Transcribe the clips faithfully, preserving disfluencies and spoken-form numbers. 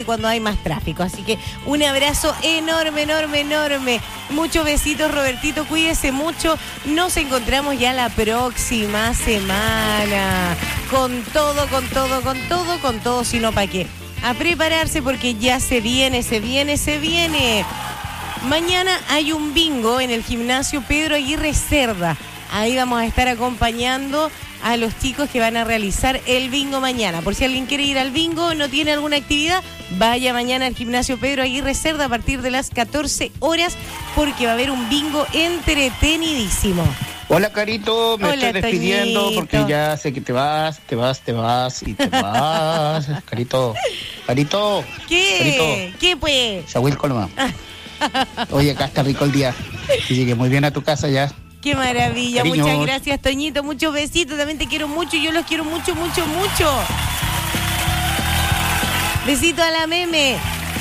cuando hay más tráfico. Así que un abrazo enorme, enorme, enorme. Muchos besitos, Robertito, cuídese mucho. Nos encontramos ya la próxima semana. Con todo, con todo, con todo, con todo, si no, ¿para qué? A prepararse porque ya se viene, se viene, se viene. Mañana hay un bingo en el gimnasio Pedro Aguirre Cerda. Ahí vamos a estar acompañando a los chicos que van a realizar el bingo mañana. Por si alguien quiere ir al bingo, no tiene alguna actividad, vaya mañana al gimnasio Pedro Aguirre Cerda a partir de las catorce horas porque va a haber un bingo entretenidísimo. Hola, Carito, me Hola, estoy despidiendo Toñito. porque ya sé que te vas, te vas, te vas y te vas. Carito, Carito. ¿Qué? Carito. ¿Qué pues? Saúl Coloma. Oye, acá está rico el día. Que llegue muy bien a tu casa ya. Qué maravilla, Cariños. muchas gracias, Toñito, muchos besitos, también te quiero mucho, yo los quiero mucho, mucho, mucho. Besito a la meme.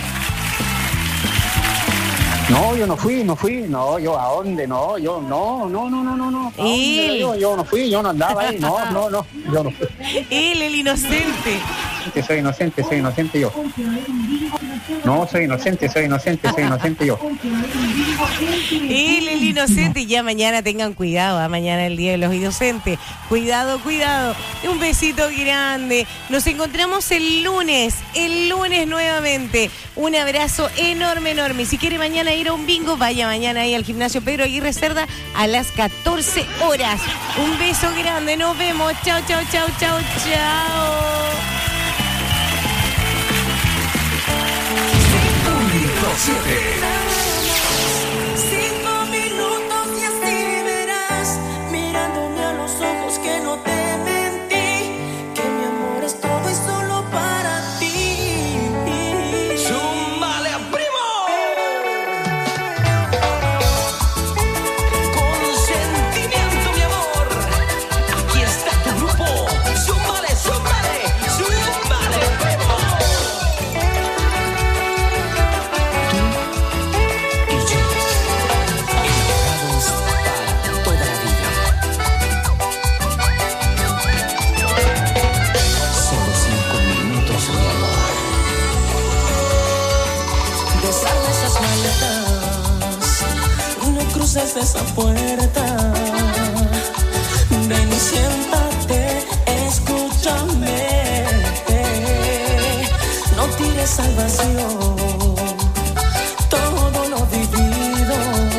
No, yo no fui, no fui, no, yo a dónde, no, yo no, no, no, no, no, no. ¿A dónde Él. yo, yo no fui, yo no andaba ahí, no, no, no, yo no fui. Él, el inocente. Soy inocente, soy inocente yo. No, soy inocente, soy inocente, soy inocente yo. Él, el inocente. Y ya mañana tengan cuidado, ¿eh? Mañana es el Día de los Inocentes. Cuidado, cuidado. Un besito grande. Nos encontramos el lunes, el lunes nuevamente. Un abrazo enorme, enorme. Y si quiere mañana ir a un bingo, vaya mañana ahí al gimnasio Pedro Aguirre Cerda a las catorce horas. Un beso grande, nos vemos. Chao, chao, chao, chao, chao. Cinco minutos y así verás, mirándome a los ojos que no te mentí, que mi amor es todo y solo para ti. ¡Súmale, primo! Con sentimiento, mi amor. Aquí está tu grupo. ¡Súmale, súmale! ¡Súmale, primo! Desarma esas maletas, no cruces esa puerta. Ven y siéntate, escúchame. No tires al vacío todo lo vivido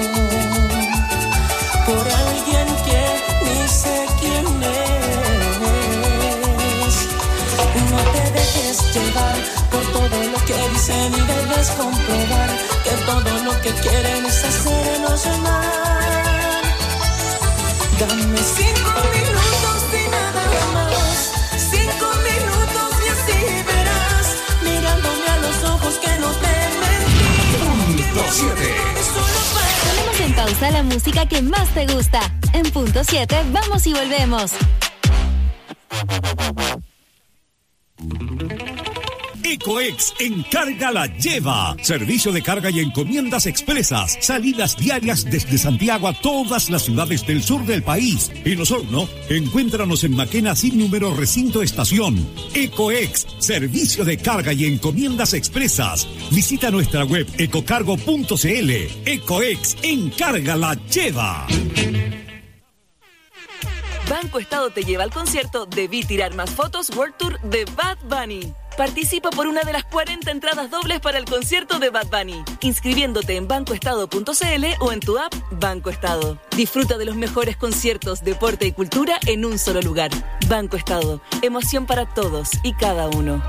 por alguien que ni sé quién es. No te dejes llevar por todo lo que dicen y debes comprobar que todo lo que quieren es hacernos amar. Dame cinco minutos y nada más, cinco minutos y así verás, mirándome a los ojos que no te mentí. Punto siete. Ponemos en pausa la música que más te gusta. En punto siete, vamos y volvemos. Ecoex Encarga la Lleva. Servicio de carga y encomiendas expresas. Salidas diarias desde Santiago a todas las ciudades del sur del país. En Osorno, encuéntranos en Maquena sin número recinto estación. Ecoex, servicio de carga y encomiendas expresas. Visita nuestra web ecocargo punto cl. Ecoex Encarga la Lleva. Banco Estado te lleva al concierto Debí Tirar Más Fotos World Tour de Bad Bunny. Participa por una de las cuarenta entradas dobles para el concierto de Bad Bunny, inscribiéndote en banco estado punto cl o en tu app Banco Estado. Disfruta de los mejores conciertos, deporte y cultura en un solo lugar. Banco Estado, emoción para todos y cada uno.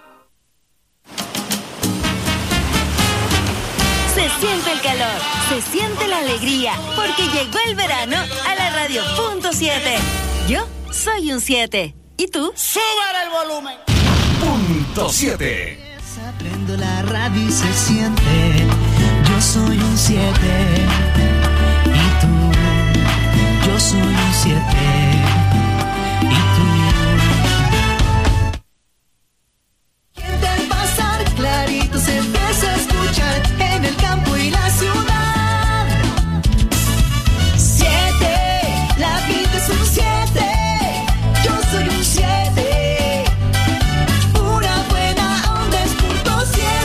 Se siente el calor, se siente la alegría, porque llegó el verano a la radio punto siete. Yo soy un siete. ¿Y tú? ¡Súbale el volumen! Punto siete. Prendo la radio y se siente. Yo soy un siete. ¿Y tú? Yo soy un siete. ¿Y tú? Gente al pasar clarito se empieza a escuchar en el campo y la ciudad. Siete, la vida es un siete. Yo soy un siete. Pura buena onda es punto siete.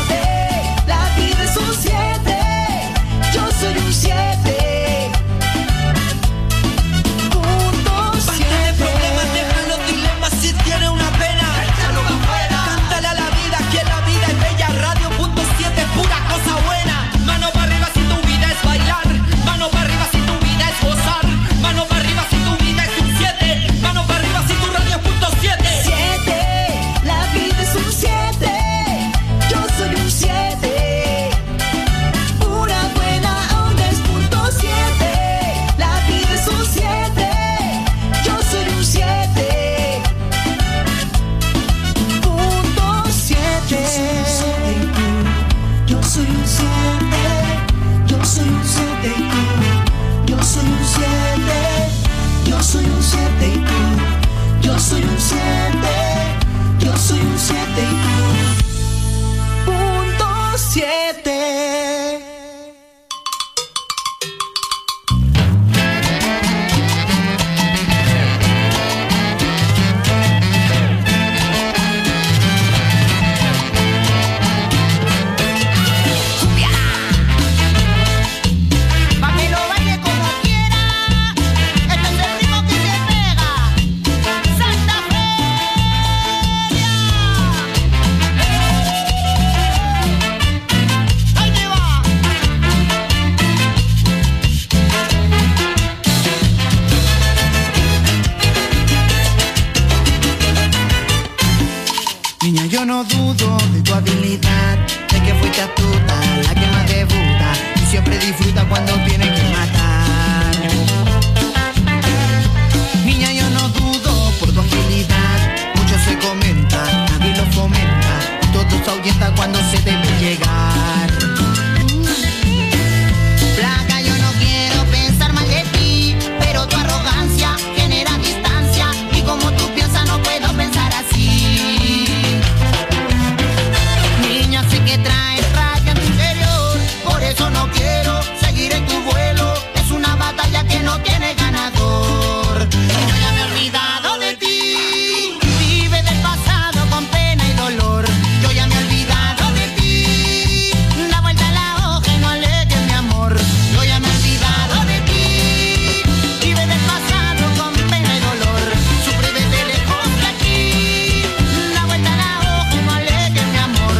soy un siete, yo soy un siete y tú. Yo soy un siete, yo soy un siete y tú. Yo soy un siete, yo soy un siete y tú. Punto siete. Yo no dudo de tu habilidad, de que fuiste astuta, la que más debuta y siempre disfruta cuando tiene que matar. Niña, yo no dudo por tu agilidad, mucho se comenta, nadie lo fomenta, todo se ahuyenta cuando se debe llegar. Flaca, yo no quiero pensar mal de ti, pero tu arrogancia genera distancia y como tú piensas no puedo pensar así. Sé que traes rabia en tu interior, por eso no quiero seguir en tu vuelo. Es una batalla que no tiene ganador. Y yo ya me he olvidado de ti. Vive del pasado con pena y dolor. Yo ya me he olvidado de ti. Da vuelta la hoja y no alegues mi amor. Yo ya me he olvidado de ti. Vive del pasado con pena y dolor. Sufre desde lejos de aquí. Da vuelta la hoja y no alegues mi amor.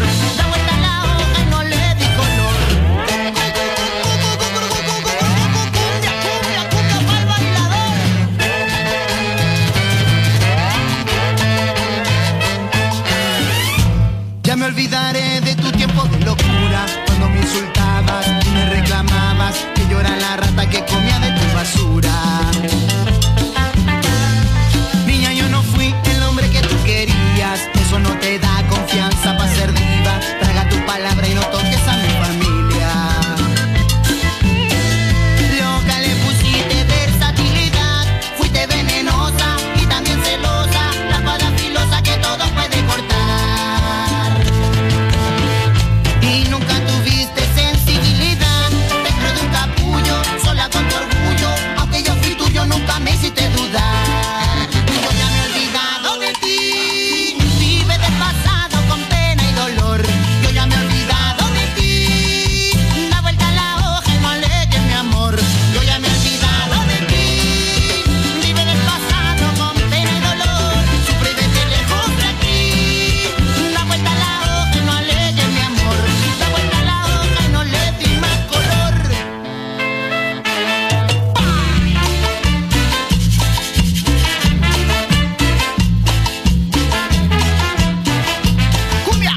Ya me olvidaré de tu tiempo de locura, cuando me insultabas y me reclamabas que yo era la rata que comía de tu basura. Niña, yo no fui el hombre que tú querías, eso no te da confianza para ser diva. Traga tu palabra y no toques a mi familia. Loca, le pusiste versatilidad, fuiste venenosa y también celosa, la espada filosa que todo puede cortar. Y nunca tuviste sensibilidad, dentro de un capullo, sola con tu orgullo, aunque yo fui tuyo nunca me hiciste dudar. Yo ya me he olvidado de ti, vive del pasado con pena y dolor. Yo ya me he olvidado de ti, da vuelta la hoja y no alegues mi amor. Yo ya me he olvidado de ti, vive del pasado con pena y dolor. Sufre desde lejos de aquí, da vuelta la hoja y no alegues mi amor. Da vuelta la hoja y no le di más color. ¡Cumbia!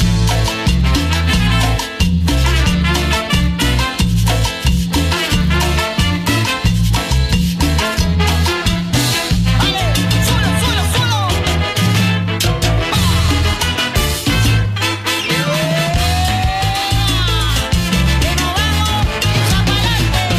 ¡Vale! ¡Suelo, suelo, suelo! ¡Que nos vamos! ¡Echa pa'lante!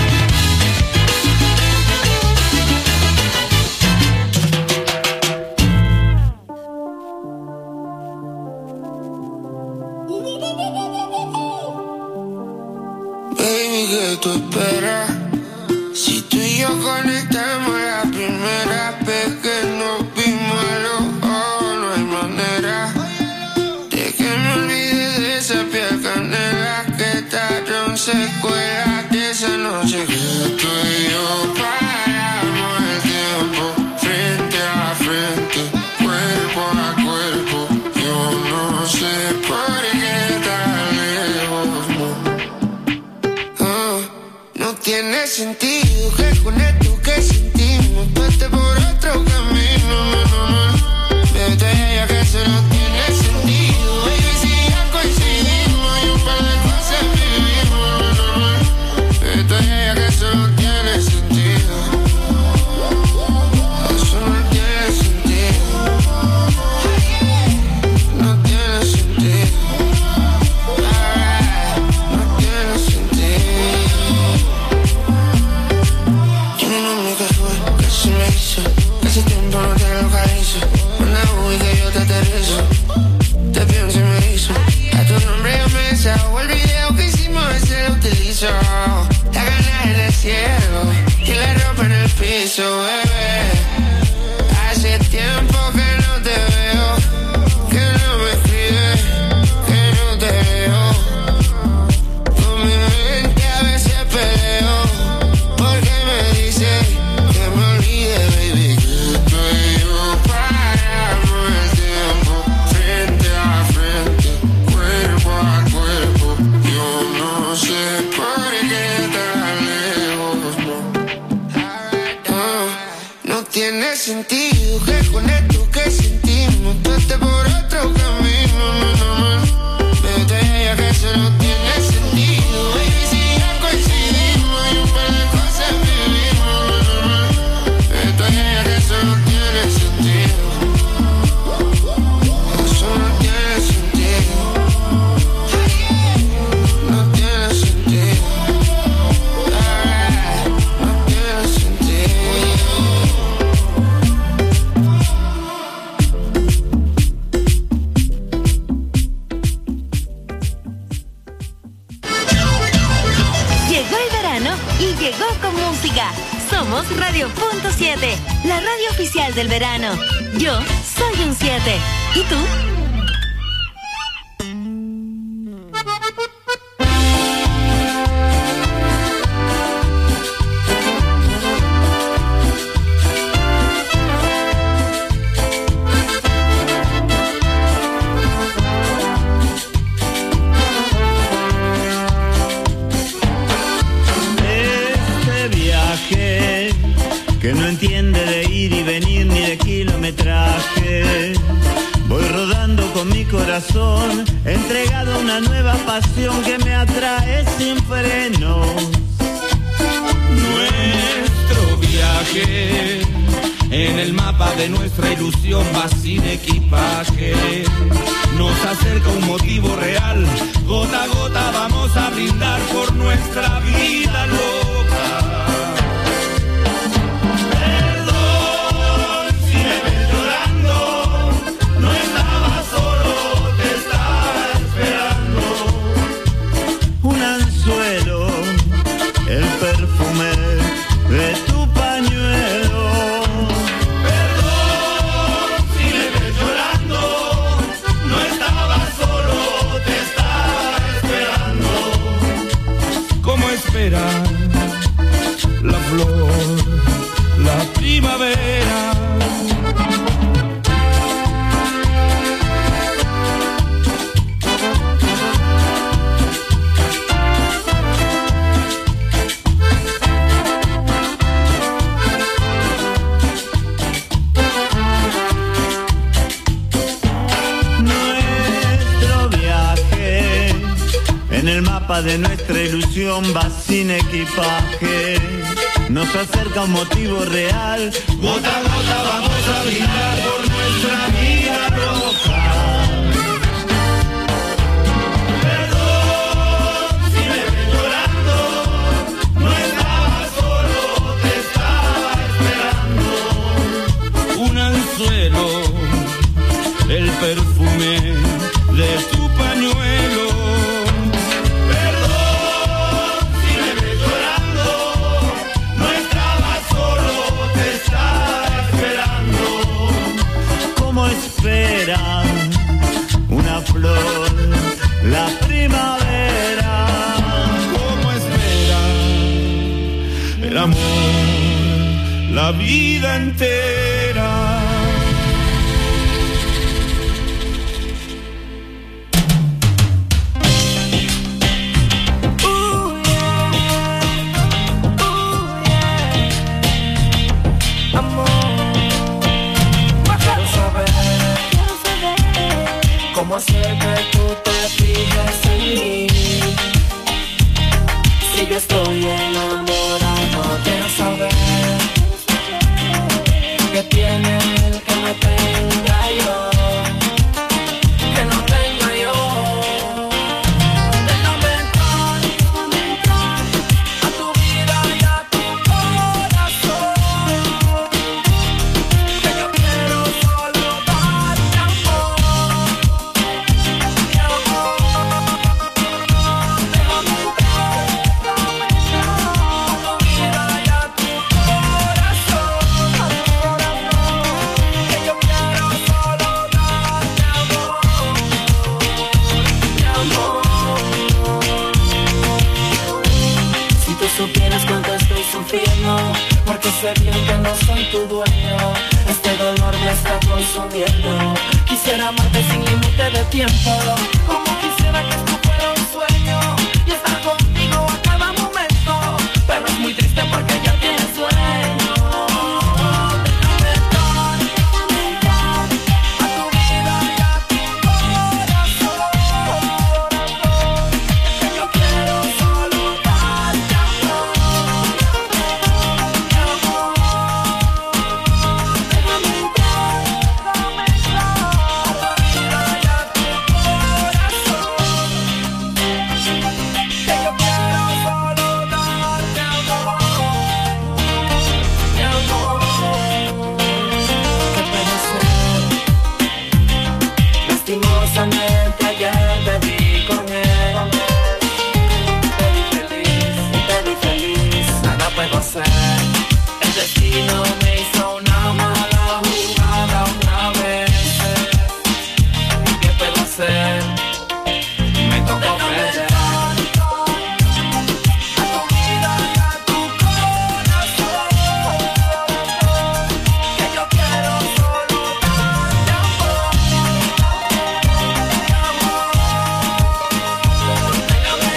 Baby, ¿qué tú esperas? Si tú y yo conectamos la primera vez que nos vimos a los ojos, no hay manera de que me olvide de esa piel canela que tarde se cuela de esa noche que tú y yo paramos el tiempo frente a frente, cuerpo a cuerpo. Yo no sé por qué tan lejos, no. Oh, no tiene sentido que con esto que sentimos pase por otro camino, no, no, no. Vete ya que eso no tiene sentido, baby, si ya coincidimos y un par de cosas vivimos, no, no, no. Vete ya que eso no tiene sentido, eso no tiene sentido, no tiene sentido. Alright. pienso, o el video que hicimos ese lo utilizo. La gana en el cielo y la ropa en el piso, bebé. Hace tiempo que no te veo, que no me escribes, que no te veo. Con mi mente a veces peleo, porque me dice que me olvide, baby. Que tú y yo paramos el tiempo, frente a frente, cuerpo a cuerpo. Yo no sé por qué tan lejos, no. No, no tiene sentido que con esto que sentimos tú estés por otro camino, no, no, no. Pero te diría que eso no tiene sentido, baby, si ya coincidimos y un par de cosas vivimos, no, no, no. Pero te diría que eso no tiene sentido. Eso no tiene sentido. No tiene sentido. Ah, no tiene sentido. Llegó el verano y llegó con música. Somos Radio Punto siete, la radio oficial del verano. Yo soy un siete. ¿Y tú? Este viaje que no entiende de ir y venir ni de kilometraje. Voy rodando con mi corazón, entregado a una nueva pasión que me atrae sin frenos. Nuestro viaje en el mapa de nuestra ilusión va sin equipaje. Nos acerca un motivo real, gota a gota vamos a brindar por nuestra vida loca. Perdón si me ves llorando, no estaba solo, te estaba esperando. Un anzuelo, el perfume de tu pañuelo. Perdón si me ves llorando, no estaba solo, te estaba esperando. ¿Cómo esperar la flor, la primavera? Nuestro viaje en el mapa de nuestra ilusión va sin equipaje. Nos acerca un motivo real, Gota a gota vamos a brindar por nuestra vida loca. Perdón si me ves llorando, no estaba solo, te estaba esperando. Un anzuelo, el perfume de tu pañuelo. Perdón si me ves llorando, no estaba solo, te estaba esperando. como espera una flor la primavera. Como espera el amor la vida entera. ¿Cómo hacer que tú te fijes en mí? Si yo estoy enamorado, quiero saber qué sé bien que no soy tu dueño. Este dolor me está consumiendo. Quisiera amarte sin límite de tiempo. Como quisiera que esto fuera un sueño y estar contigo a cada momento. Pero es muy triste porque ya tienes sueño. El destino me hizo una mala jugada otra vez. ¿Qué puedo hacer? Me tocó perder. A tu vida y a tu corazón, que yo quiero solo darte amor, amor. Déjame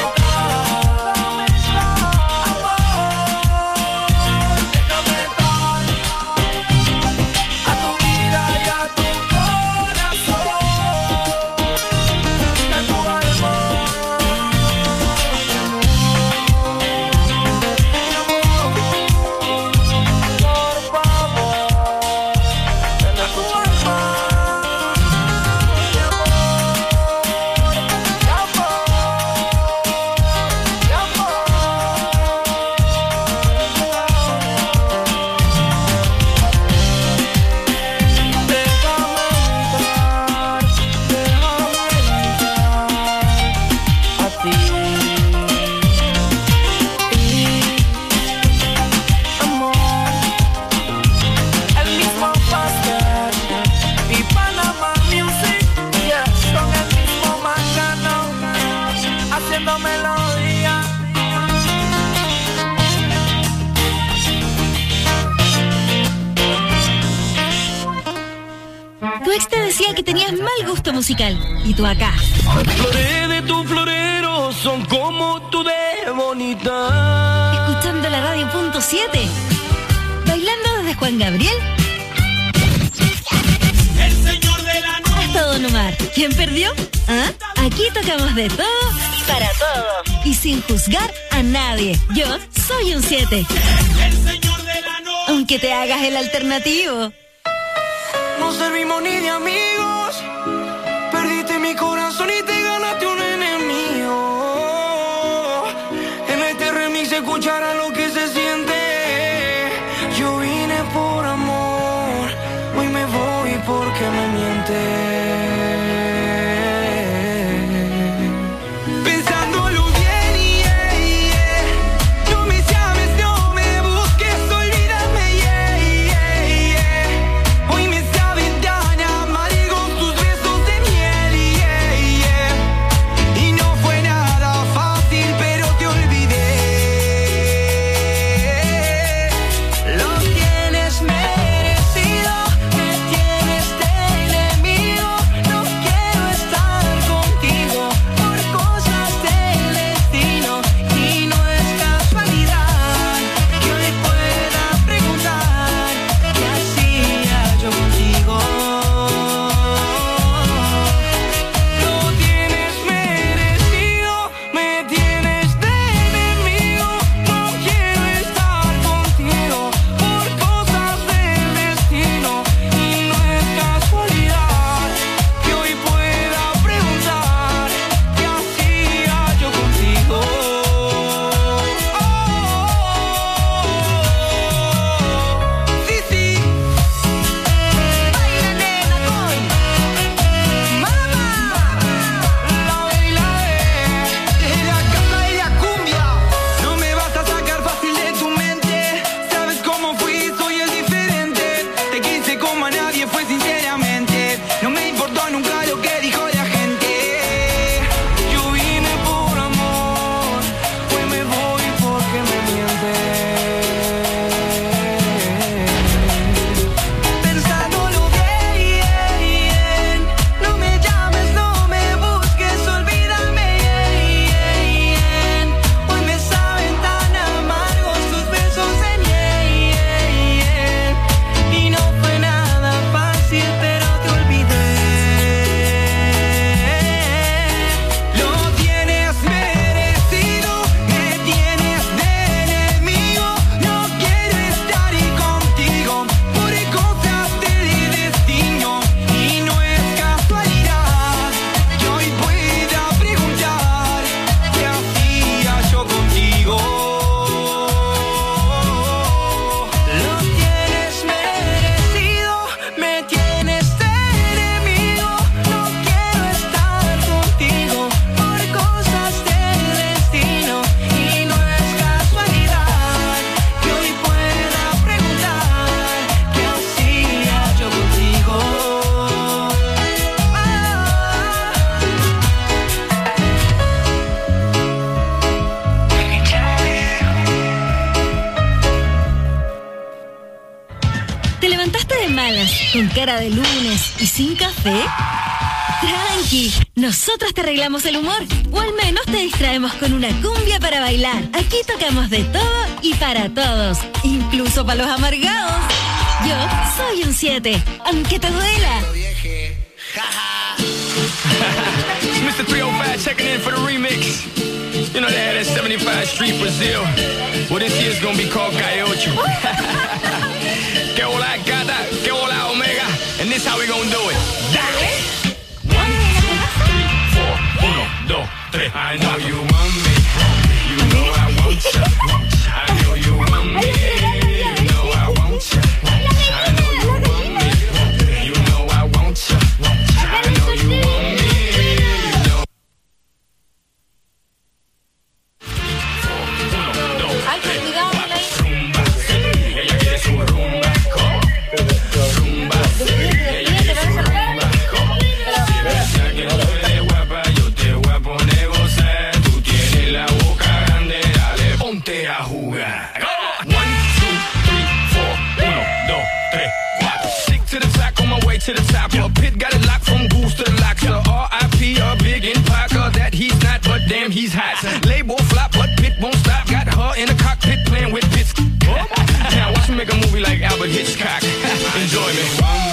Que tenías mal gusto musical y tú acá. Las flores de tu florero son como tú de bonita. Escuchando la radio punto siete. Bailando desde Juan Gabriel. El señor de la noche. Hasta Don Omar. ¿Quién perdió? ¿Ah? Aquí tocamos de todo y para todo. Y sin juzgar a nadie. Yo soy un siete. El señor de la noche. Aunque te hagas el alternativo. No servimos ni de amigos. Perdiste mi corazón y te ganaste un enemigo. En este remix se escuchará lo que se siente. Yo vine por amor, hoy me voy porque me mientes. con cara de lunes y sin café? Tranqui, nosotros te arreglamos el humor, o al menos te distraemos con una cumbia para bailar. Aquí tocamos de todo y para todos, incluso para los amargados. Yo soy un siete, aunque te duela. mister three oh five checking in for the remix. You know they had that seventy-five Street Brazil. Well, this year's gonna be called Gaiocho. Que hola gata, que hola omega. And this how we gonna do it. Dale. One, two, three, four. Uno, dos, tres. I know you want me. You know I want you. I know you want me. You know I want you. I know you want me. You know I want you. I know you want me. To the top, a pit got it locked from goose to the locks. The R I P a big in Parker that he's not, but damn he's hot. Label flop, but Pit won't stop. Got her in the cockpit playing with bits. Now watch me make a movie like Albert Hitchcock. Enjoy me.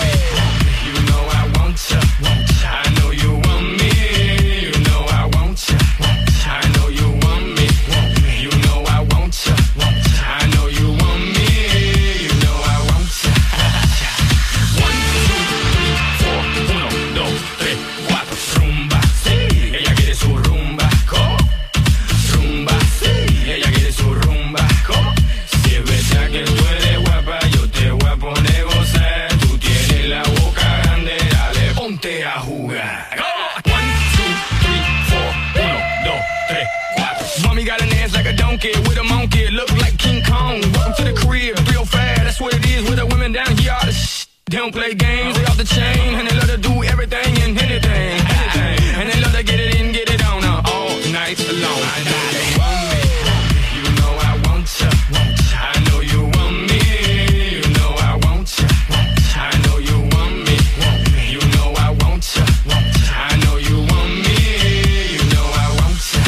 You know I want you. I know you want me. You know I want you. I know you want me. You know I want you. I know you want me. You know I want you. One, two, three, four. Uno, dos, tres, cuatro. Rumba, sí. Ella quiere su rumba. ¿Cómo? Rumba, sí. Ella quiere su rumba. ¿Cómo? Si es verdad que tú eres guapa, yo te voy a poner gozar. Tú tienes la boca grande, dale, ponte a jugar. One, two, three, four. Uno, dos, tres, cuatro. Mommy got an ass like a donkey with a monkey. Look like King Kong. Welcome to the crib, three oh five. That's what it is with the women down here. All the sh- They don't play games, they off the chain. And they love to do everything and anything, anything. And they love to get it in, get it on uh, all night long. I know you want me. You know I want you. I know you want me. You know I want you. I know you want me. You know I want you. I know you want me. You know I want you.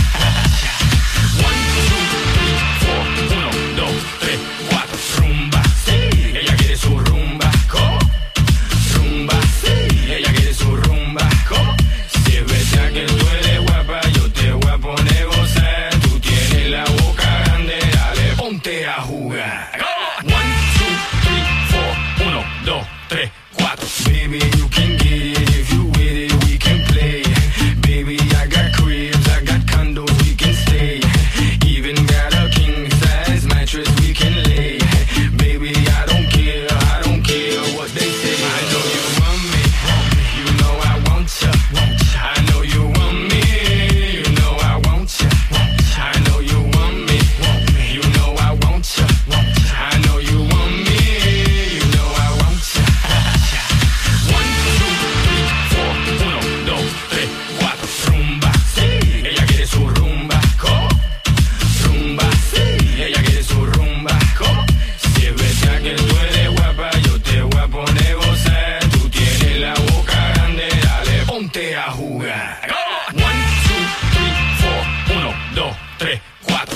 One, two, three, four. Uno, dos, tres, cuatro. Rumba, sí. Ella quiere su rumba. ¿Cómo? Rumba, sí. Ella quiere su rumba. ¿Cómo? Si es verdad que tú eres guapa, yo te voy a poner gozar. Tú tienes la boca grande, dale, ponte a jugar. One, two, three, four. Uno, dos, tres, cuatro. Baby, you can get it if you with it, we can play. Baby, I got cribs, I got condos, we can stay. Even got a king size mattress we can lay. Baby, I don't care, I don't care what they say. I know you want me, you know I want you. I know you want me, you know I want you. I know you want me, you know I want you. I know you want me, you know I want you. One, two, three, four. Uno, dos, tres, cuatro. Rumba, sí. Ella quiere su rumba. ¿Cómo? Rumba, sí. Ella quiere su rumba. ¿Cómo? Si es verdad que tú eres guapa, yo te voy a poner gozar. Tú tienes la boca grande, dale, ponte a jugar. One, two, three, four. Uno, dos, tres, cuatro.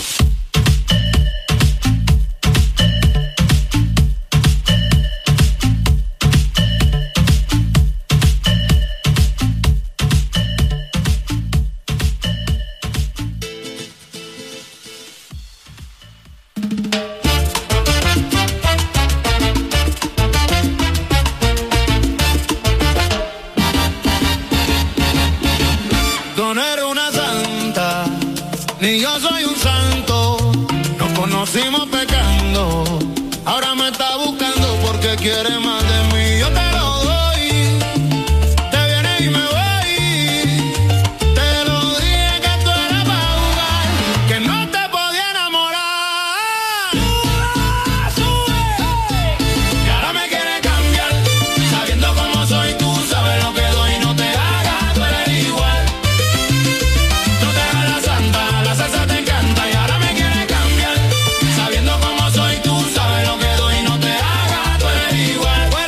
Tú no eres una santa, ni yo soy un santo. Nos conocimos pecando, ahora me está buscando porque quiere más de mí. Yo te lo doy, te vienes y me voy. Te lo dije que tú eras para jugar, que no te podía enamorar. Sube, sube. Y ahora me quieres cambiar, sabiendo cómo soy tú, sabes lo que doy, no te hagas, tú eres igual. No te hagas la santa, la salsa te encanta y ahora me quieres cambiar, sabiendo cómo soy tú, sabes lo que doy, no te hagas, tú eres igual.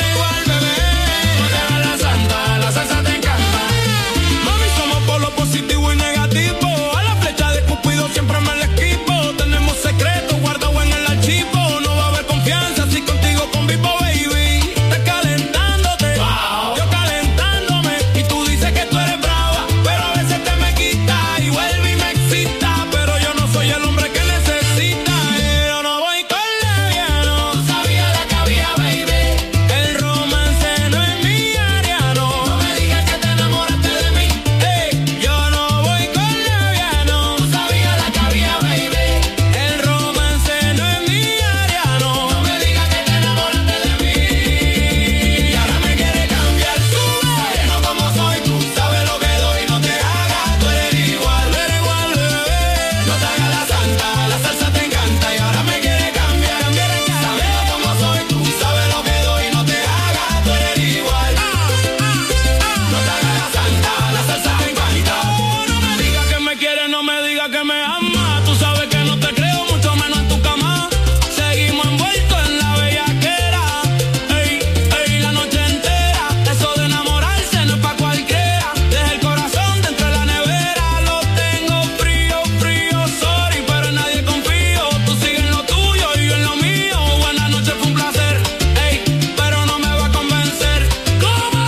digas que me amas, tú sabes que no te creo, mucho menos en tu cama. Seguimos envueltos en la bellaquera, ey, ey, la noche entera. Eso de enamorarse no es pa' cualquiera. Deja el corazón dentro de la nevera. Lo tengo frío, frío, sorry, pero en nadie confío. Tú sigues en lo tuyo y yo en lo mío. Buenas noches, fue un placer, ey, pero no me va a convencer. ¿Cómo?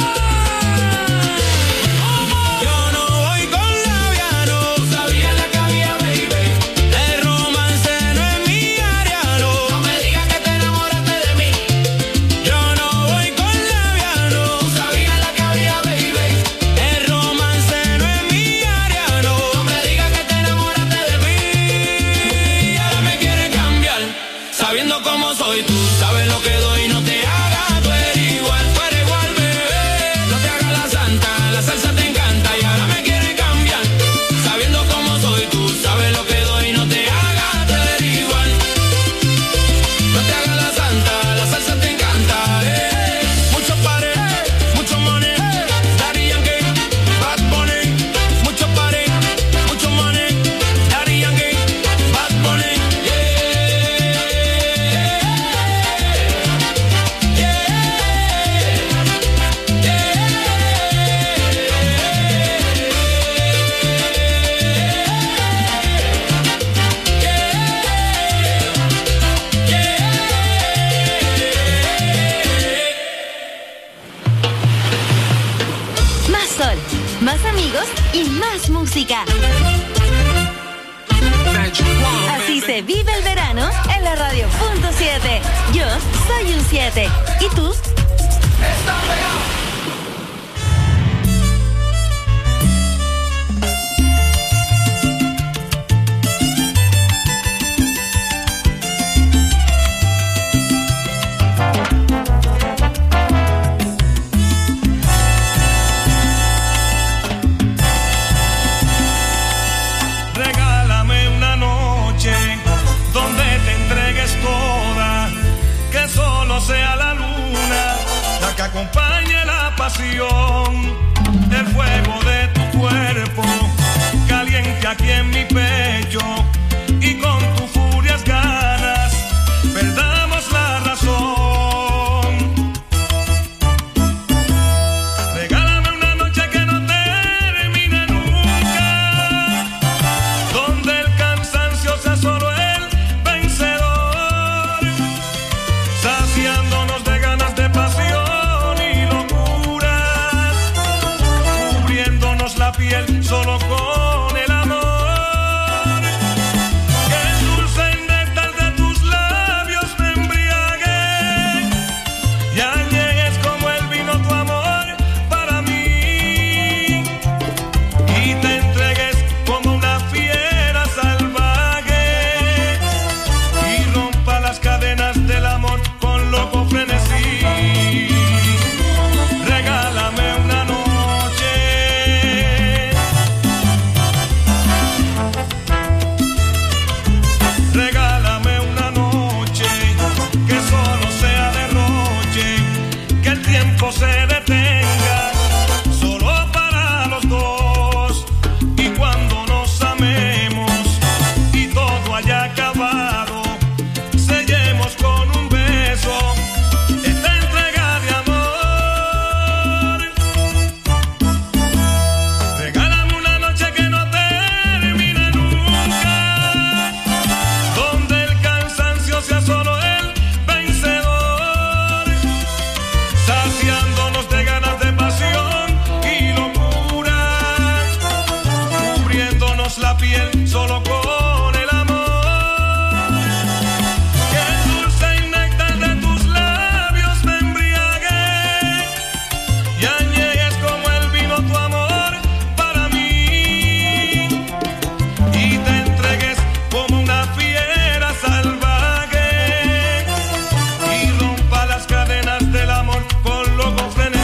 Yo no voy con labiano. Tú sabías la que había, baby. El romance no es mi área, no. No me digas que te enamoraste de mí. Yo no voy con labiano. Tú sabías la que había, baby. El romance no es mi área, no. No me digas que te enamoraste de mí. Y ahora me quieres cambiar, sabiendo cómo soy. Tú sabes lo que doy, no te hagas. Tú eres igual, tú eres igual, bebé. No te hagas la santa, la salsa te encanta. Y ahora me quieres cambiar, sabiendo cómo soy. Tú sabes lo que doy, no te hagas. Tú eres igual, no te hagas la santa, la salsa te encanta. eh. Muchos pares, mucho money, Daddy Yankee, Bad Bunny. Muchos pares, mucho money, Daddy Yankee, Bad Bunny. Más sol, más amigos y más música. Así se vive el verano en la radio punto siete. Yo soy un siete. ¿Y tú? Regálame una noche donde te entregues toda, que solo sea la luna la que acompañe la pasión, el fuego de tu cuerpo caliente aquí en mi pecho, y con tus furias ganas perdamos la razón. Regálame una noche que no termine nunca, donde el cansancio sea solo el vencedor, saciándonos de ganas de pasión y locuras, cubriéndonos la piel solo con el amor. Que el dulce néctar de tus labios me embriague y añegues como el vino tu amor para mí, y te entregues como una fiera salvaje y rompa las cadenas del amor con loco frenesí. Regálame una noche, regálame una noche que solo sea derroche, que el tiempo se detenga solo para los dos, y cuando nos amemos y todo haya acabado, sellemos con un beso esta entrega de amor. Regálame una noche que no termine nunca, donde el cansancio sea solo el vencedor, saciándonos de ganas de pasión y locura, cubriéndonos la piel solo con el amor. Que el dulce néctar de tus labios me embriague y añegues como el vino tu amor para mí, y te entregues como una fiera salvaje y rompa las cadenas del amor con loco frenesí.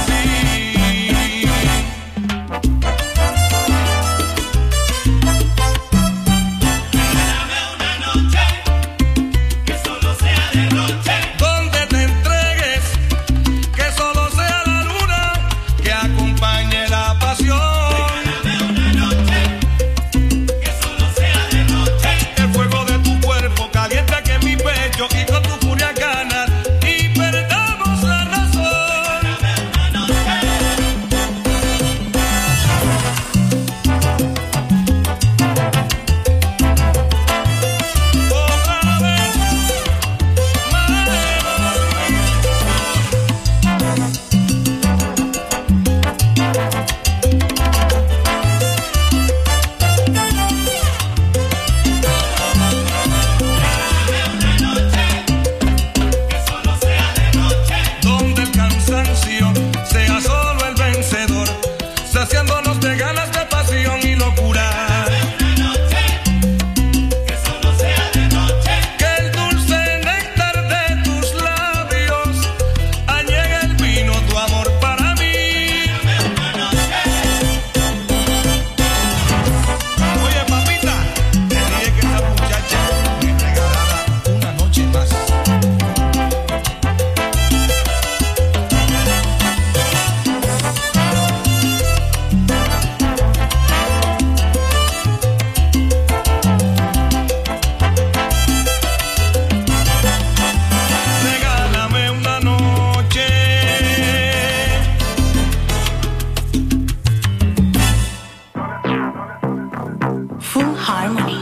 Full Harmony.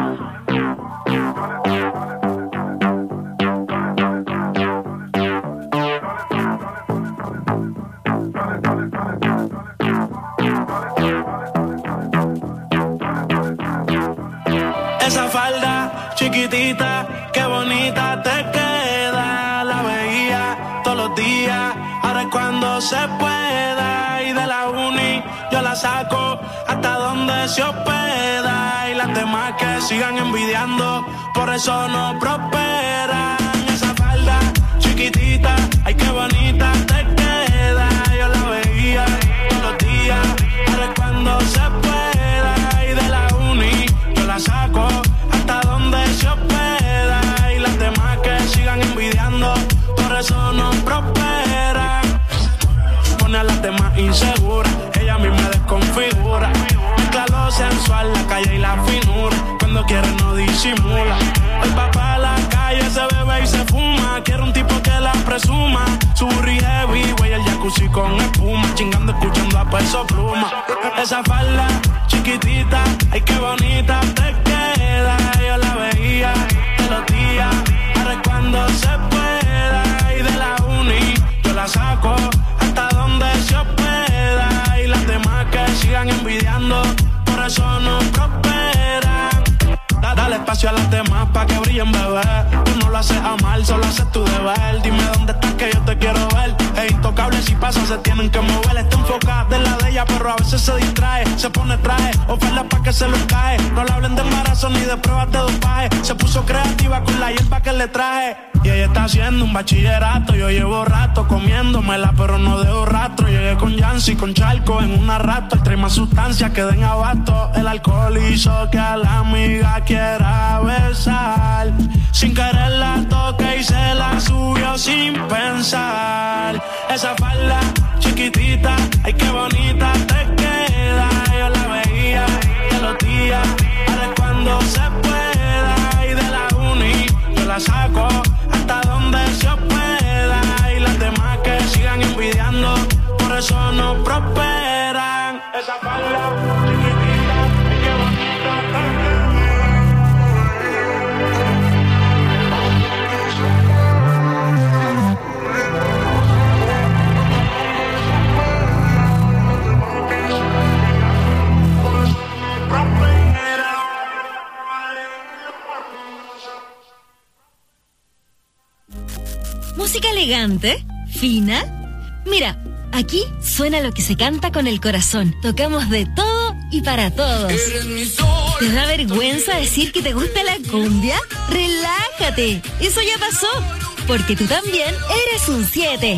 Esa falda chiquitita, qué bonita te queda. La veía todos los días, ahora es cuando se pueda. Y de la uni yo la saco hasta donde se hospeda. Y las demás que sigan envidiando, por eso no prosperan. Esa falda chiquitita, ay qué bonita te queda. Yo la veía todos los días, ahora es cuando se pueda. Y de la uni yo la saco hasta donde se hospeda. Y las demás que sigan envidiando, por eso no prosperan. Pone a las demás inseguras, ella misma desconfigura. Mezcla lo sensual, la calle y la finura. Cuando quiere no disimula. El papá a la calle se bebe y se fuma. Quiere un tipo que la presuma. Su burri heavy, güey, el jacuzzi con espuma. Chingando, escuchando a Peso Pluma. Esa falda chiquitita, ay qué bonita te queda. Yo la veía todos los días, ahora es cuando se pueda. Y de la uni yo la saco hasta donde se hospeda. Y las demás que sigan envidiando, por eso no prosperan. Da- Dale espacio a las demás pa' que brillen, bebé. Tú no lo haces a mal, solo haces tu deber. Dime dónde estás que yo te quiero ver. Es intocable, si pasa se tienen que mover. Está enfocada en la de ella, pero a veces se distrae. Se pone traje, oferta pa' que se lo cae. No le hablen de embarazo ni de pruebas de dopaje. Se puso creativa con la hierba que le traje. Y ella está haciendo un bachillerato. Yo llevo rato comiéndomela, pero no dejo rastro. Llegué con Yancy, con Charco en una rato. El trae más sustancias que den abasto. El alcohol hizo que a la amiga quiera besar. Sin querer la toque y se la subió sin pensar. Esa falda chiquitita, ay qué bonita te queda. Yo la veía todos los días, ahora es cuando se pueda. Y de la uni yo la saco hasta donde se hospeda. Y las demás que sigan envidiando, por eso no prosperan. Esa falda chiquitita, ay qué bonita te queda. Música elegante, fina. Mira, aquí suena lo que se canta con el corazón. Tocamos de todo y para todos. ¿Te da vergüenza decir que te gusta la cumbia? Relájate, eso ya pasó, porque tú también eres un siete.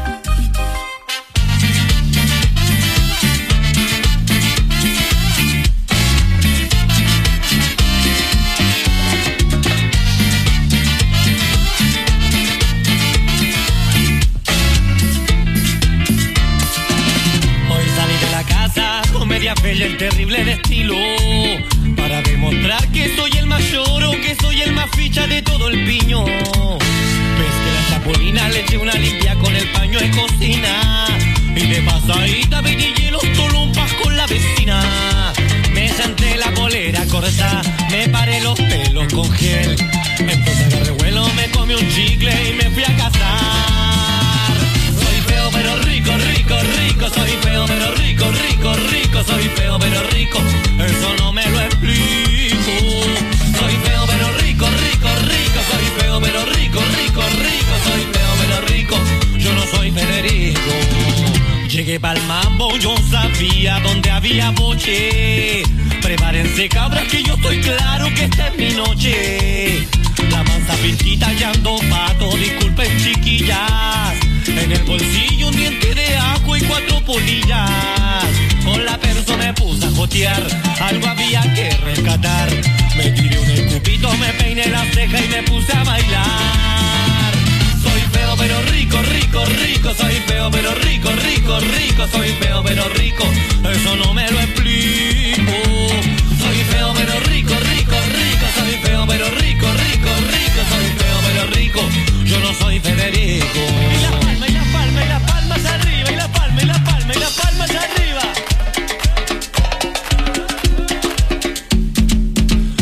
Media bella, el terrible de estilo, para demostrar que soy el mayor o que soy el más ficha de todo el piño. Ves que la chapulina le eché una limpia con el paño de cocina, y de pasadita vinillé los tolumpas con la vecina. Me senté la polera corta, me paré los pelos con gel, entonces agarré vuelo, me comí un chicle y me fui a casar. Soy feo pero rico, rico, rico, soy feo pero rico, rico, rico, soy feo pero rico, eso no me lo explico. Soy feo pero rico, rico, rico, soy feo pero rico, rico, rico, soy feo pero rico, yo no soy Federico. Llegué pa'l mambo, yo sabía dónde había boche. Prepárense cabras que yo estoy claro que esta es mi noche. La mansa pinchita ya ando pato, disculpen chiquillas. En el bolsillo un diente de ajo y cuatro polillas. Con la perso me puse a jotear, algo había que rescatar. Me tiré un escupito, me peiné la ceja y me puse a bailar. Soy feo pero rico, rico, rico, soy feo pero rico, rico, rico, soy feo pero rico, eso no me lo explico. Soy feo pero rico, rico, rico, soy feo pero rico, rico, rico, soy feo pero rico, yo no soy Federico. Y la palma, y la palma, y la palma hacia arriba, y la palma, y la palma, y la palma hacia arriba.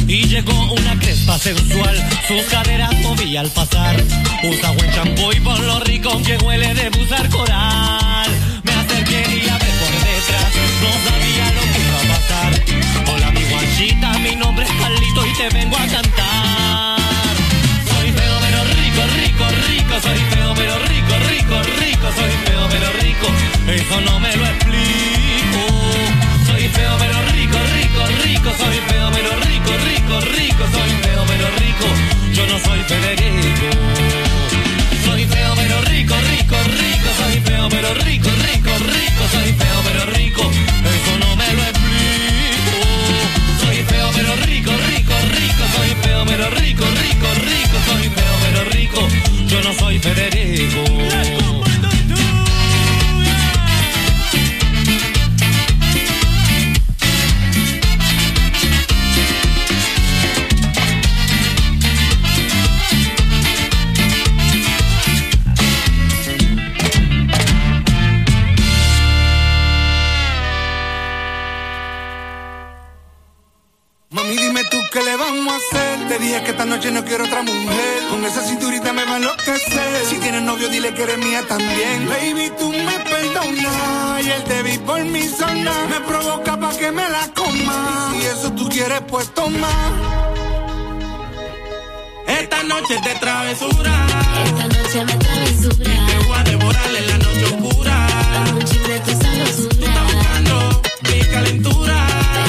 y llegó una crespa sensual. Sus caderas movía al pasar. Usa buen champú y por lo rico que huele de usar coral. Me acerqué y la ve por detrás. No sabía lo que iba a pasar. Hola mi guachita, mi nombre es Carlito y te vengo a cantar. Soy feo pero rico, rico, rico. Soy feo pero rico, rico, rico. Soy feo pero rico. Eso no me lo explico. Soy feo pero rico, rico, rico. Soy feo pero rico, rico, rico. Soy feo pero rico. Yo no soy Federico. Soy feo pero rico, rico, rico. Soy feo pero rico, rico, rico. Soy feo pero rico. Eso no me lo explico. Soy feo pero rico, rico, rico. Soy feo pero rico, rico, rico. Soy feo pero rico. Yo no soy Federico. Mami, dime tú qué le vamos a hacer. Te dije que esta noche no quiero otra mujer. Con esa cinturita me va a enloquecer. Si tienes novio, dile que eres mía también. Baby, tú me perdonas. Y el te vi por mi zona. Me provoca pa' que me la coma. Y si eso tú quieres, pues toma. Esta noche es de travesura. Esta noche me travesura. Te voy a devorar en la noche oscura. Dame un chip de tu sabrosura. Tú estás buscando mi calentura.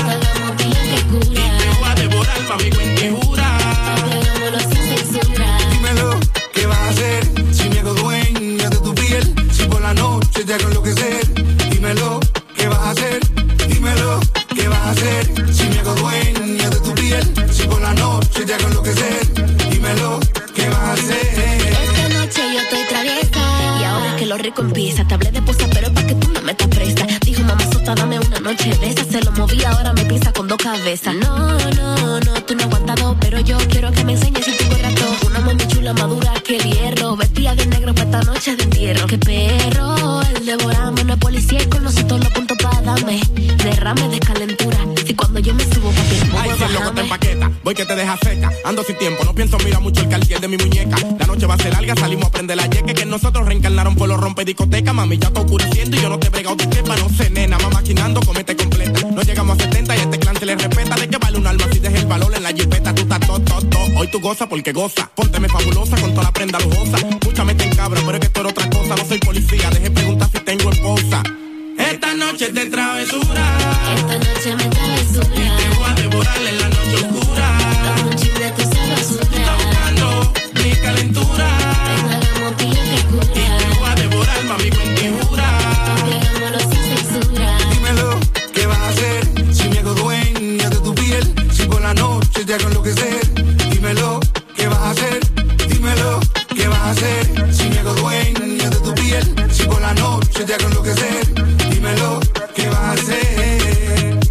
Mami, cuente jura. Hagámoslo sin censura. Dímelo, ¿qué vas a hacer? Si me hago dueña de tu piel. Si por la noche te hago enloquecer. Dímelo, ¿qué vas a hacer? Dímelo, ¿qué vas a hacer? Si me hago dueña de tu piel. Si por la noche te hago enloquecer. Dímelo, ¿qué vas a hacer? Esta noche yo estoy traviesa. Y ahora que lo rico empieza. Te hablé de posa, pero pa' que tú no metas presa. Dijo mamá sota, dame una noche de esa. Se lo moví, ahora me pisa con dos cabezas. No, no, no, tú no has aguantado. Pero yo quiero que me enseñes si tengo rato. Una mami chula madura que el hierro. Vestida de negro para esta noche de entierro. Qué perro, el devoramos. No es policía y con nosotros los puntos para darme. Derrame de calentura. Si cuando yo me subo, papi, el ay, si el loco te empaqueta, voy que te deja seca. Ando sin tiempo, no pienso, mira mucho el cartier de mi muñeca. La noche va a ser larga, salimos a prender la yeque. Que nosotros reencarnaron por los rompe discoteca. Mami, ya está oscureciendo y yo no te he bregado de quepa. No sé, nena, más maquinando, comete completa. No llegamos a setenta y a este clan se le respeta. ¿De qué vale un alma si deja el valor en la jipeta? Tú estás todo, todo, todo. Hoy tú goza porque goza. Pónteme fabulosa con toda la prenda lujosa. Mucha mete en cabra, pero es que esto era otra cosa. No soy policía, deje preguntar si tengo esposa. Esta noche es de travesura. Esta noche me travesura. Te voy a devorar en la noche oscura. Dame un chip de tu sabrosura. Tú estás buscando mi calentura. Hagamos piel que cura. Te voy a devorar, mami, cuente jura. Hagámoslo sin censura. Dímelo, ¿qué vas a hacer? Si me hago dueña de tu piel. Si por la noche te hago enloquecer. Dímelo, ¿qué vas a hacer? Dímelo, ¿qué vas a hacer? Si me hago dueña de tu piel. Si por la noche te hago enloquecer. Dímelo, ¿qué vas a hacer?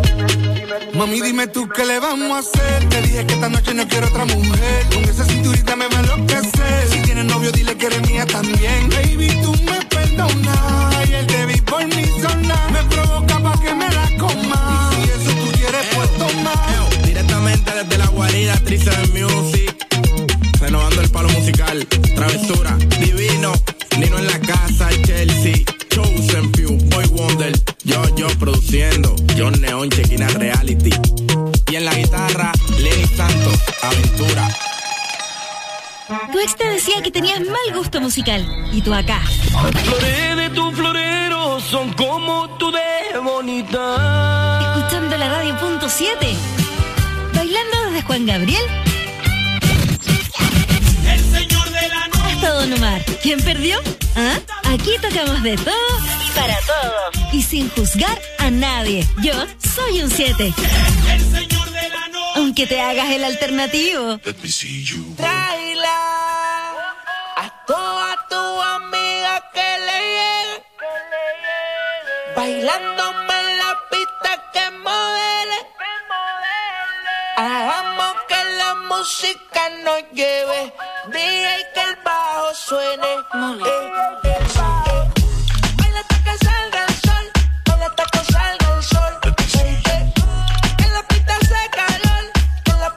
Mami, dime tú qué le vamos a hacer. Te dije que esta noche no quiero otra mujer. Con esa cinturita me va a enloquecer. Si tienes novio, dile que eres mía también. Baby, tú me perdonas. Y el te vi por mi zona. Me provoca pa' que me la coma. Y si eso tú quieres, pues toma. Directamente desde la guarida, Trice de Music. Renovando el palo musical. Travesura, divino. Nino en la casa, Chelsea. Chosen Few, Boy Wonder. Yo, yo produciendo. John Neon, Chequina Reality. Y en la guitarra, Lenny Santos, Aventura. Tu ex te decía que tenías mal gusto musical. Y tú acá. Las flores de tu florero son como tú de bonita. Escuchando la radio punto siete. Bailando desde Juan Gabriel. El señor de la noche. Hasta Don Omar. ¿Quién perdió? ¿Ah? Aquí tocamos de todo y para todos. Y sin juzgar a nadie. Yo soy un siete. El señor de la noche. Aunque te hagas el alternativo. Tráela a toda tu amiga que le llegue. Bailándome en la pista que modele. Hagamos que la música nos lleve. Dije que el bajo suene. Eh, eh, eh. Baila hasta que salga el sol. Baila hasta que salga el sol. Eh, eh. Que la pista hace calor. Que la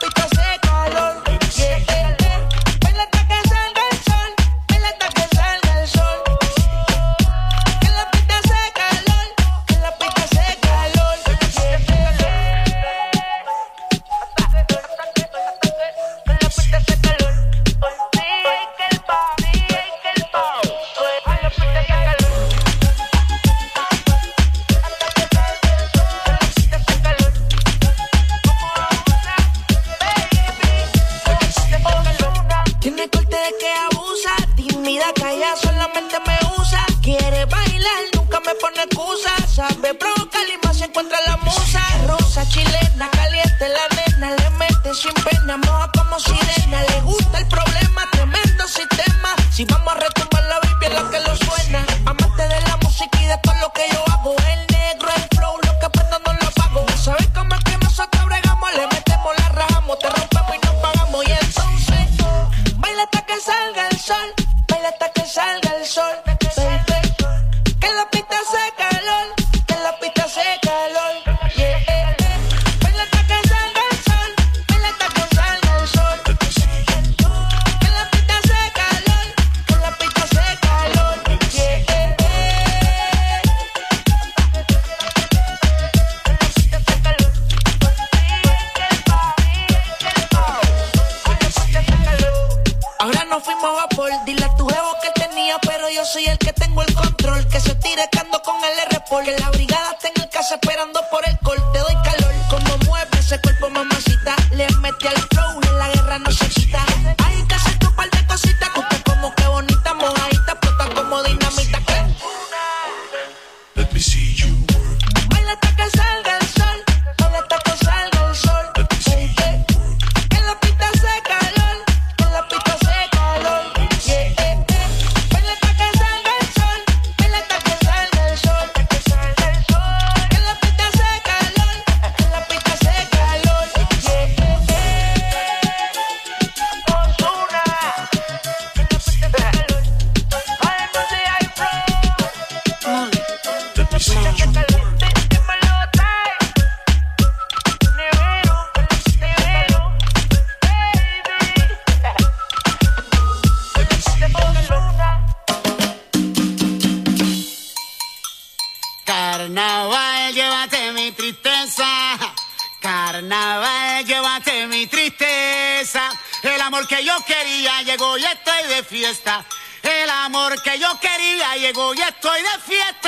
Paul. Dile a tu jevo que tenía, pero yo soy el que tengo el control. Que se tire cando con el R-Pol. Que la brigada está en el casa esperando por el col. Te doy calor, como mueve ese cuerpo, mamacita. Le metí al flow y en la guerra no se quita. Hay que hacer tu par de cositas. Que usted como que bonita, mojadita, explota como dinamita. ¿Qué? Let me see you work. Baila hasta que salga el sol. Baila hasta que salga el sol. Let me see you work. Que la pista hace calor. Que la pista hace calor. Yeah, eh, eh. Baila hasta que salga el sol. Baila hasta que salga el sol. Que salga el sol. Que la pista hace calor. Que la pista hace calor. Yeah, eh, eh. Ozuna. Que la pista hace calor. Ay, no sé, ay, bro. Let me see you work. Carnaval, llévate mi tristeza. Carnaval, llévate mi tristeza. El amor que yo quería llegó y estoy de fiesta. El amor que yo quería llegó y estoy de fiesta.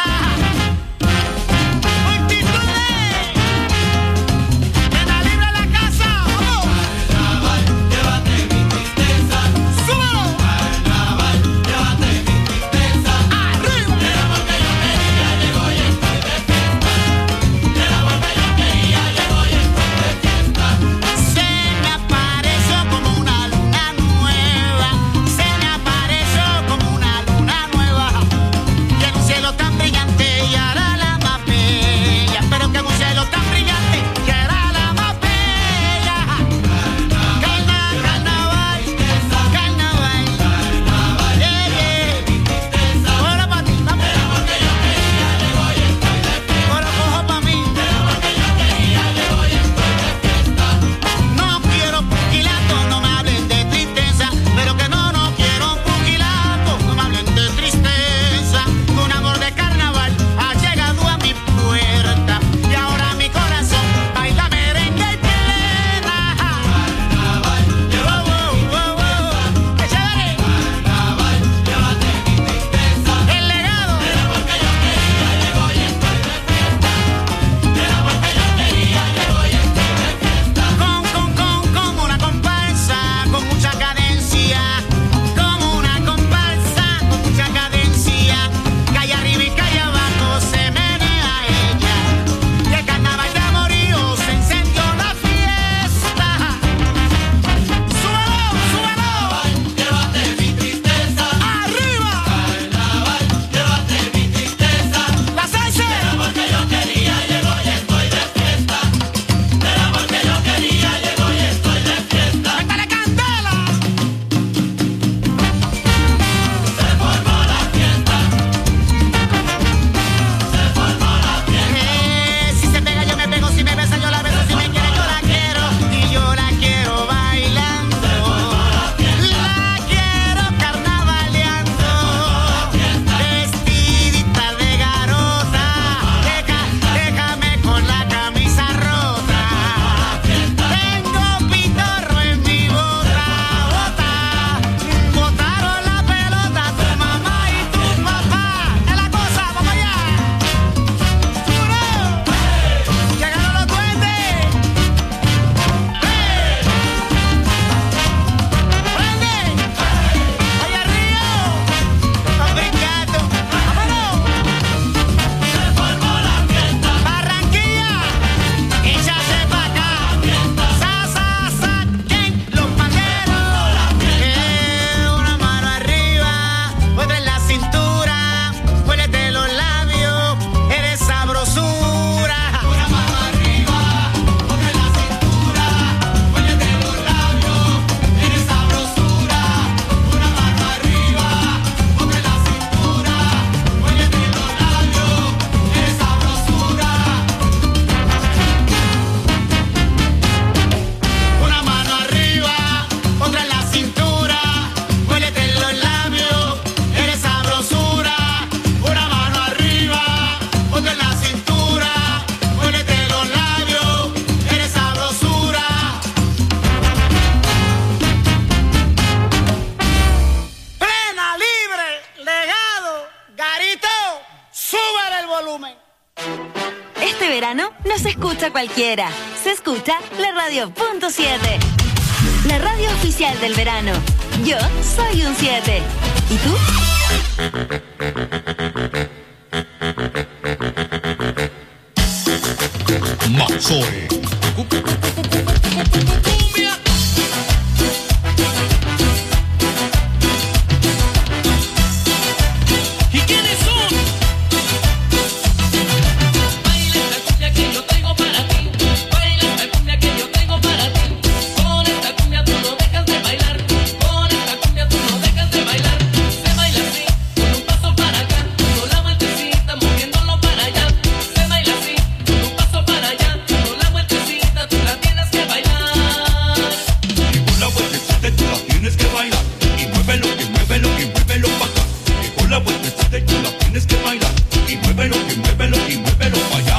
Brillante no se escucha cualquiera. Se escucha la radio punto siete. La radio oficial del verano. Yo soy un siete. ¿Y tú? Maxore. ¿Y quiénes son? Baila esta cumbia que yo traigo para ti. Baila esta cumbia que yo traigo para ti. Con esta cumbia tú no dejas de bailar. Con esta cumbia tú no dejas de bailar. Se baila así, con un paso para acá, con la vueltecita moviéndolo para allá. Se baila así, con un paso para allá, con la vueltecita tú la tienes que bailar. Y con la vueltecita tú la tienes que bailar. Y muévelo, y muévelo, y muévelo para acá. Y con la vueltecita tú la tienes que bailar. Y muévelo, y muévelo, y muévelo para allá.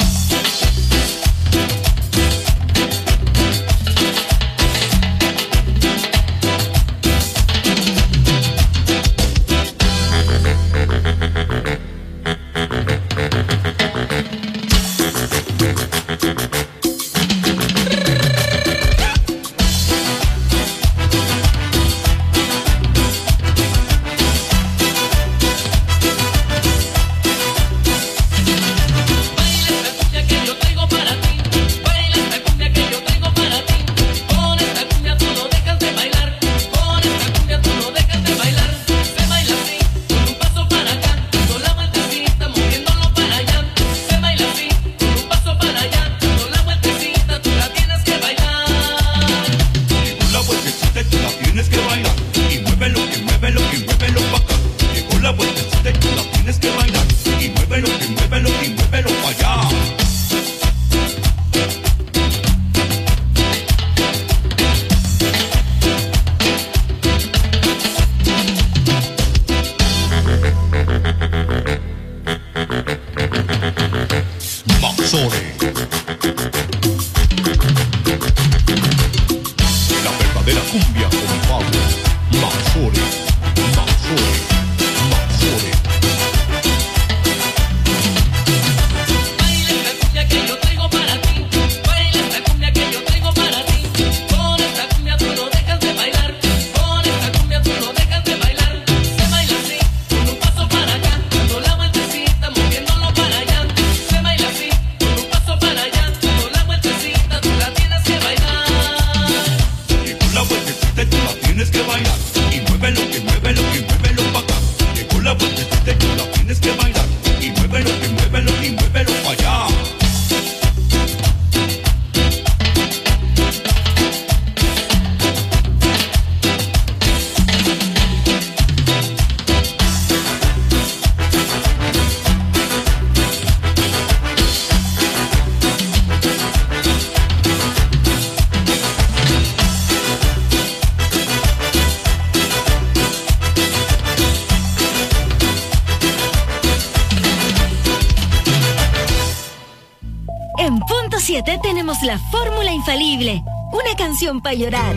La verdadera cumbia con Pablo Maxore, Maxore, Maxore. Baila esta cumbia que yo traigo para ti. Baila esta cumbia que yo traigo para ti. Con esta cumbia tú no dejas de bailar. Con esta cumbia tú no dejas de bailar. Se baila así, con un paso para acá, con la vueltecita moviéndolo para allá. Se baila así, con un paso para allá, con la vueltecita tú la tienes que bailar. Y con la vueltecita tú la tienes que bailar. Y muévelo, y muévelo, y muévelo para acá. Y con la vueltecita tú la tienes que bailar. Y muévelo, y muévelo, y muévelo para allá. En Punto siete tenemos la fórmula infalible. Una canción para llorar.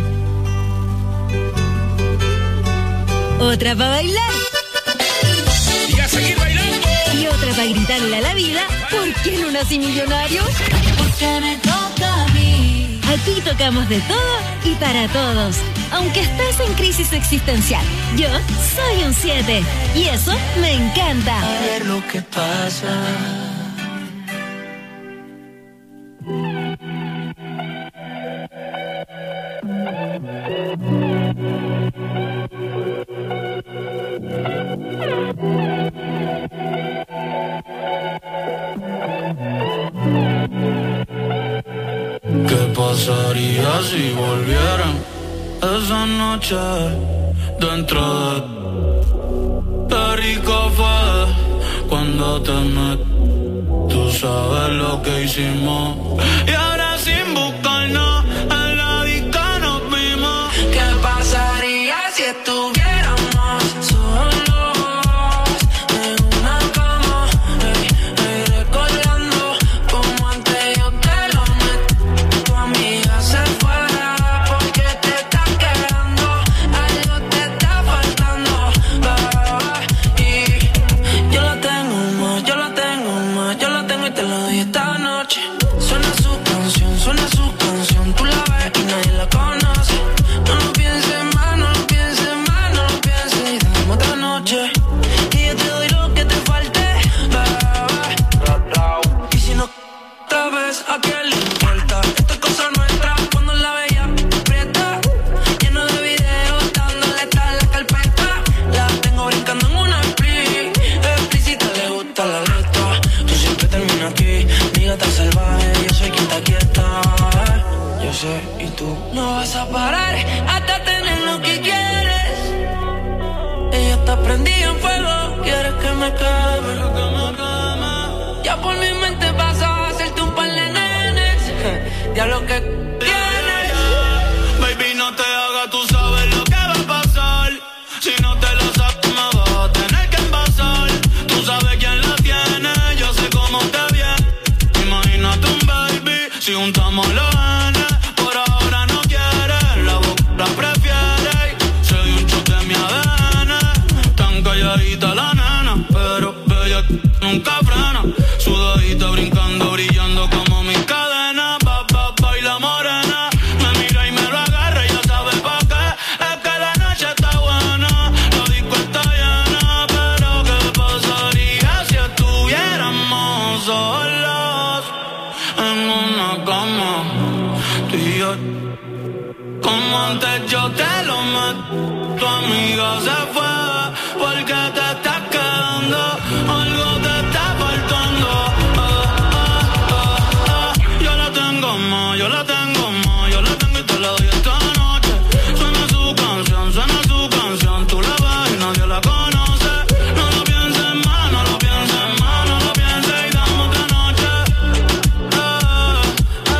Otra para bailar. Y a seguir bailando. Y otra para gritarle a la vida, ¿por qué no nací millonario? Porque me toca a mí. Aquí tocamos de todo y para todos. Aunque estés en crisis existencial, yo soy un siete. Y eso me encanta. A ver lo que pasa. ¿Qué pasaría si volvieran esa noche dentro de... Qué rico fue cuando te metí. Tú sabes lo que hicimos. Y ahora sin buscarnos en la disco nos vimos. ¿Qué pasaría si estuviéramos solos en una cama? Ey, ey, recordando como antes yo te lo metí. Tu amiga se fuera porque te está quedando. Algo te está faltando, bebé. Y yo la tengo más, yo la tengo más, yo la tengo y te lo di esta noche. tú no vas a parar hasta tener lo que quieres. Ella está prendida en fuego, quieres que me queme. Ya por mi mente pasa a hacerte un par de nenes. Ya lo que tienes. Baby, no te hagas, tú sabes lo que va a pasar. Si no te lo sabes, me vas a tener que envasar. Tú sabes quién la tiene, yo sé cómo te viene. Imagínate un baby, si juntamos los genes. Por ahora no quiere, la boca la prefiere. Soy un shot de mi A D N. Tan calladita la nena, pero bella nunca frena. Sudadita brincando, brillando como mis cadenas. Ba, ba, baila morena. Me mira y me lo agarra, ya sabe pa' qué. Es que la noche está buena, la disco está llena. Pero ¿qué pasaría si estuviéramos solos en una cama? Tú y yo, como antes yo te lo meto. Tu amiga se fue porque te estás quedando. Algo te está faltando. Ah, ah, ah, ah. Yo la tengo más, yo la tengo más. Yo la tengo y te la doy esta noche. Suena su canción, suena su canción. Tú la ves y nadie la conoce. No lo pienses más, no lo pienses más. No lo pienses y dame otra noche. Ah, ah,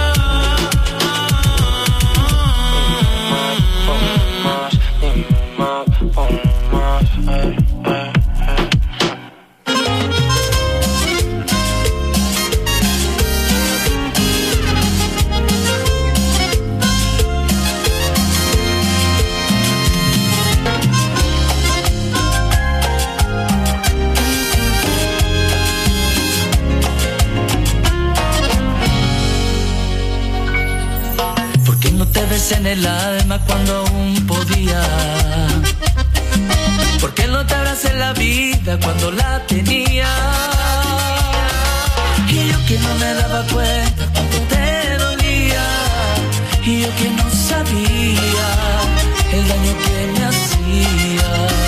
¿Por qué no te besé en el alma cuando aún podía? ¿Por qué no te abracé en la vida cuando la tenía? Y yo que no me daba cuenta cuando te dolía. Y yo que no sabía el daño que me hacía.